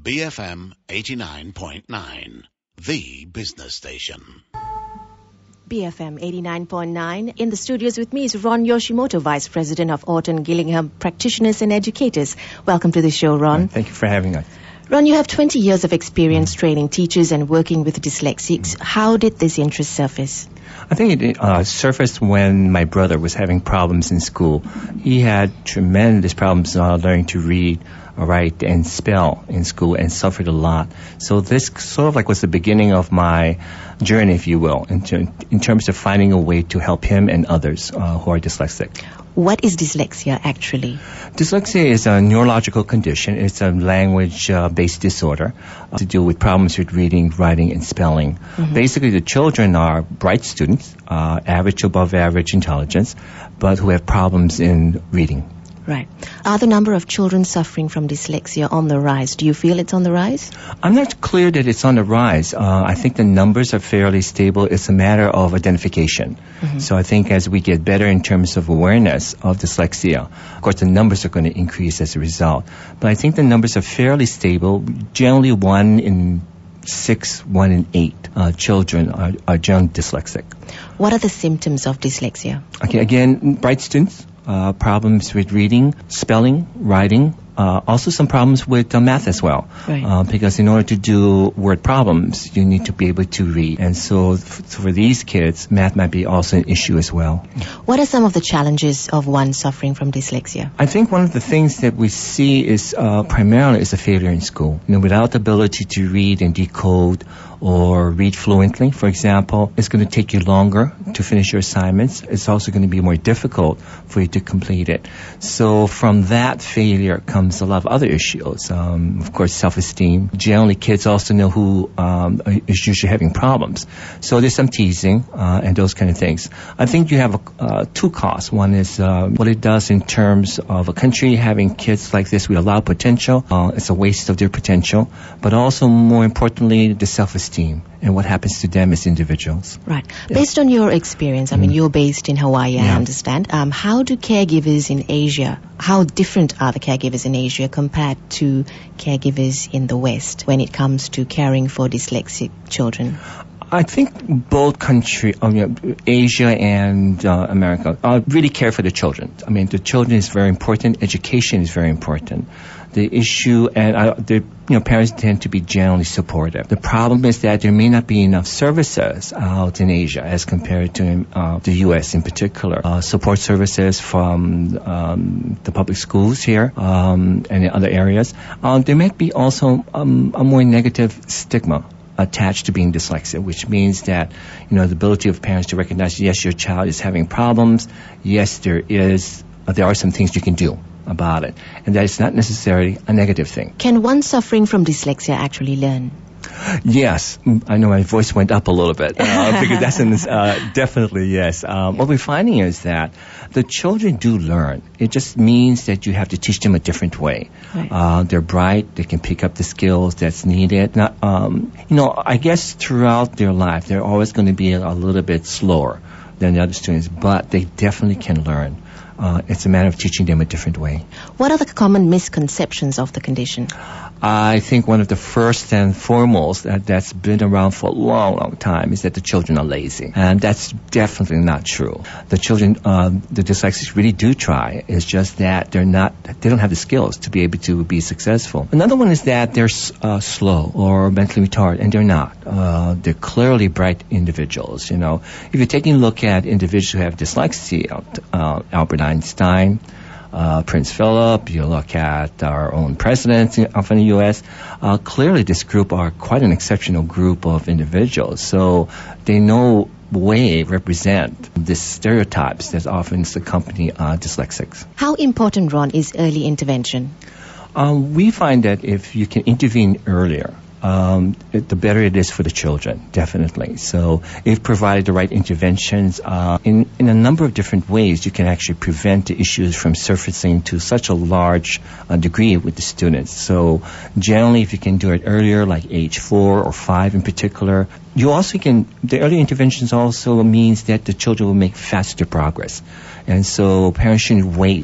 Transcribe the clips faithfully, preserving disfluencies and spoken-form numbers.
B F M eighty-nine point nine, the business station. B F M eighty-nine point nine. In the studios with me is Ron Yoshimoto, Vice President of Orton Gillingham Practitioners and Educators. Welcome to the show, Ron. Thank you for having us. Ron, you have twenty years of experience training teachers and working with dyslexics. How did this interest surface? I think it uh, surfaced when my brother was having problems in school. He had tremendous problems uh, learning to read, write, and spell in school and suffered a lot. So this sort of like was the beginning of my journey, if you will, in, ter- in terms of finding a way to help him and others uh, who are dyslexic. What is dyslexia actually? Dyslexia is a neurological condition. It's a language-based disorder uh, to do with problems with reading, writing, and spelling. Mm-hmm. Basically, the children are bright students, uh, average to above average intelligence, but who have problems in reading. Right. Are the number of children suffering from dyslexia on the rise? Do you feel it's on the rise? I'm not clear that it's on the rise. Uh, I think the numbers are fairly stable. It's a matter of identification. Mm-hmm. So I think as we get better in terms of awareness of dyslexia, of course the numbers are going to increase as a result. But I think the numbers are fairly stable. Generally one in six, one in eight uh, children are, are generally dyslexic. What are the symptoms of dyslexia? Okay, again, bright students. Uh, problems with reading, spelling, writing, uh, also some problems with uh, math as well. Right. Uh, because in order to do word problems, you need to be able to read. And so f- for these kids, math might be also an issue as well. What are some of the challenges of one suffering from dyslexia? I think one of the things that we see is uh, primarily is a failure in school. You know, without the ability to read and decode or read fluently, for example, it's going to take you longer to finish your assignments. It's also going to be more difficult for you to complete it. So from that failure comes a lot of other issues. Um, of course, self-esteem. Generally, kids also know who um, is usually having problems. So there's some teasing uh, and those kind of things. I think you have uh, two costs. One is uh, what it does in terms of a country having kids like this with a lot of potential. Uh, it's a waste of their potential. But also, more importantly, the self-esteem and what happens to them as individuals. Right. Yeah. Based on your experience, I mean, Mm. you're based in Hawaii, Yeah. I understand. Um, how do caregivers in Asia, how different are the caregivers in Asia compared to caregivers in the West when it comes to caring for dyslexic children? I think both country, um, you know, Asia and uh, America, uh, really care for the children. I mean, the children is very important. Education is very important. The issue, and uh, the you know, parents tend to be generally supportive. The problem is that there may not be enough services out in Asia as compared to uh, the U S in particular. Uh, support services from um, the public schools here um, and in other areas. Uh, there might be also um, a more negative stigma attached to being dyslexia, which means that, you know, the ability of parents to recognize, yes, your child is having problems. Yes, there is, uh, there are some things you can do about it. And that is not necessarily a negative thing. Can one suffering from dyslexia actually learn? Yes. I know my voice went up a little bit uh, because that's in this, uh, definitely yes. Um, what we're finding is that the children do learn. It just means that you have to teach them a different way. Right. Uh, they're bright. They can pick up the skills that's needed. Not, um, you know, I guess throughout their life, they're always going to be a, a little bit slower than the other students, but they definitely can learn. Uh, it's a matter of teaching them a different way. What are the common misconceptions of the condition? I think one of the first and foremost that, that's been around for a long, long time is that the children are lazy. And that's definitely not true. The children, um, the dyslexics really do try. It's just that they're not, they don't have the skills to be able to be successful. Another one is that they're uh, slow or mentally retarded, and they're not. Uh, they're clearly bright individuals, you know. If you're taking a look at individuals who have dyslexia, uh, Albert Einstein, Uh, Prince Philip, you look at our own president of the U S, uh, clearly this group are quite an exceptional group of individuals. So they no way represent the stereotypes that often accompany uh, dyslexics. How important, Ron, is early intervention? Um, we find that if you can intervene earlier, Um, it, the better it is for the children, definitely. So if provided the right interventions, uh, in, in a number of different ways, you can actually prevent the issues from surfacing to such a large uh, degree with the students. So generally, if you can do it earlier, like age four or five in particular, you also can, the early interventions also means that the children will make faster progress. And so parents shouldn't wait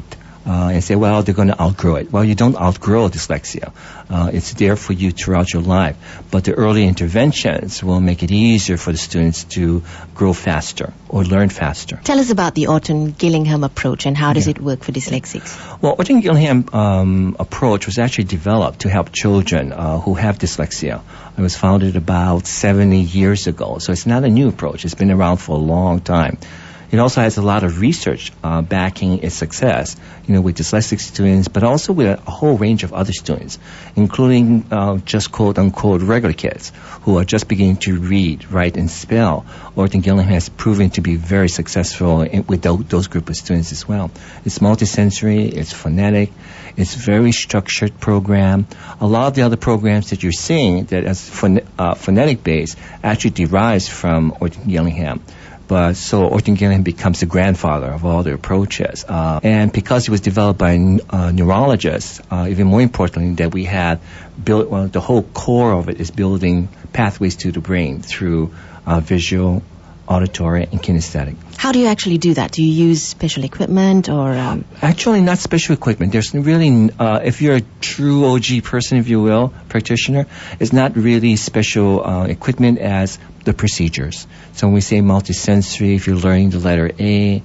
uh, and say, well, they're going to outgrow it. Well, you don't outgrow dyslexia. Uh, it's there for you throughout your life. But the early interventions will make it easier for the students to grow faster or learn faster. Tell us about the Orton-Gillingham approach and how does yeah. it work for dyslexics? Well, Orton-Gillingham um, approach was actually developed to help children uh, who have dyslexia. It was founded about seventy years ago, so it's not a new approach. It's been around for a long time. It also has a lot of research uh, backing its success, you know, with dyslexic students, but also with a, a whole range of other students, including uh, just quote-unquote regular kids who are just beginning to read, write, and spell. Orton-Gillingham has proven to be very successful in, with th- those group of students as well. It's multisensory, it's phonetic, it's very structured program. A lot of the other programs that you're seeing that as phon- uh, phonetic-based actually derives from Orton-Gillingham. But so Orton-Gillingham becomes the grandfather of all the approaches. Uh, and because it was developed by uh, neurologists, uh, even more importantly, that we had built, well, the whole core of it is building pathways to the brain through uh, visual, auditory, and kinesthetic. How do you actually do that? Do you use special equipment or? Um... Actually, not special equipment. There's really, uh, if you're a true O G person, if you will, practitioner, it's not really special uh, equipment as the procedures. So when we say multisensory, if you're learning the letter A,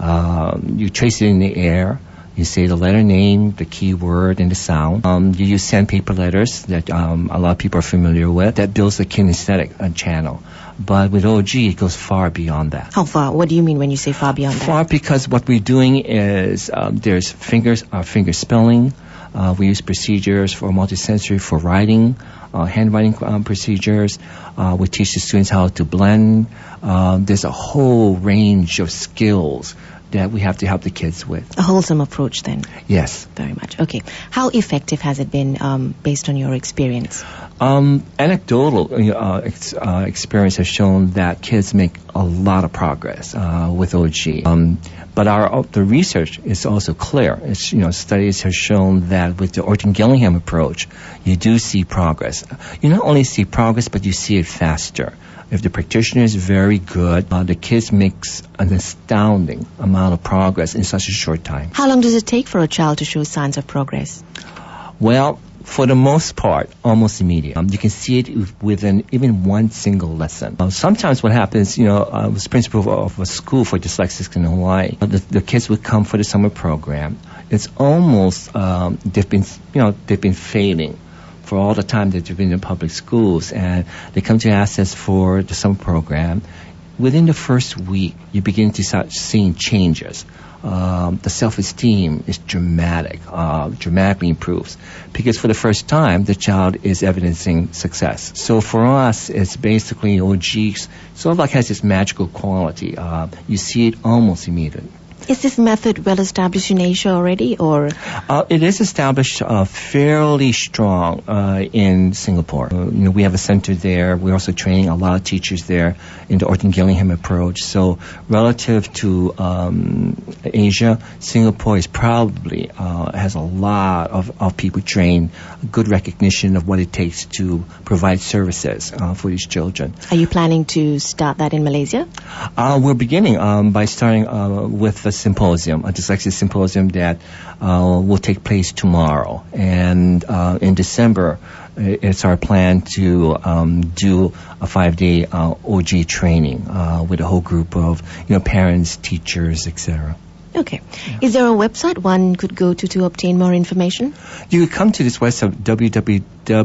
um, you trace it in the air. You say the letter name, the key word, and the sound. Um, you use sandpaper letters that um, a lot of people are familiar with. That builds the kinesthetic uh, channel. But with O G, it goes far beyond that. How far? What do you mean when you say far beyond that? Far because what we're doing is um, there's fingers, uh, finger spelling. Uh, we use procedures for multisensory for writing, uh, handwriting um, procedures. Uh, we teach the students how to blend. Um, there's a whole range of skills that we have to help the kids with. A wholesome approach then? Yes. Very much. Okay. How effective has it been um, based on your experience? Um, anecdotal uh, ex- uh, experience has shown that kids make a lot of progress uh, with O G. Um, but our the research is also clear. It's, you know, studies have shown that with the Orton-Gillingham approach, you do see progress. You not only see progress, but you see it faster. If the practitioner is very good, uh, the kids makes an astounding amount of progress in such a short time. How long does it take for a child to show signs of progress? Well, for the most part, almost immediate. Um, you can see it within even one single lesson. Uh, sometimes what happens, you know, I was principal of a school for dyslexics in Hawaii. The, the kids would come for the summer program. It's almost, um, they've been, you know, they've been failing for all the time that they've been in public schools, and they come to ask us for the summer program. Within the first week, you begin to start seeing changes. Um, the self-esteem is dramatic, uh, dramatically improves, because for the first time, the child is evidencing success. So for us, it's basically O Gs sort of like has this magical quality. Uh, you see it almost immediately. Is this method well established in Asia already, or? Uh, it is established uh, fairly strong uh, in Singapore. Uh, you know, we have a center there. We're also training a lot of teachers there in the Orton-Gillingham approach. So relative to um, Asia, Singapore is probably uh, has a lot of, of people trained, good recognition of what it takes to provide services uh, for these children. Are you planning to start that in Malaysia? Uh, we're beginning um, by starting uh, with a symposium, a dyslexia symposium that uh, will take place tomorrow. And uh, in December, it's our plan to um, do a five-day uh, O G training uh, with a whole group of, you know, parents, teachers, et cetera. Okay. Yeah. Is there a website one could go to to obtain more information? You could come to this website, w w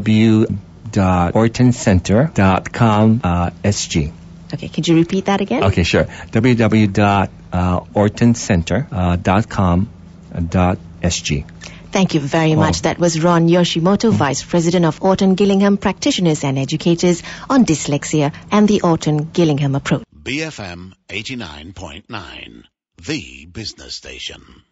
w dot orton center dot com uh, S G. Okay, could you repeat that again? Okay, sure. w w w dot orton center dot com dot S G. Thank you very much. That was Ron Yoshimoto, Vice President of Orton-Gillingham Practitioners and Educators on Dyslexia and the Orton-Gillingham Approach. B F M eighty-nine point nine, the business station.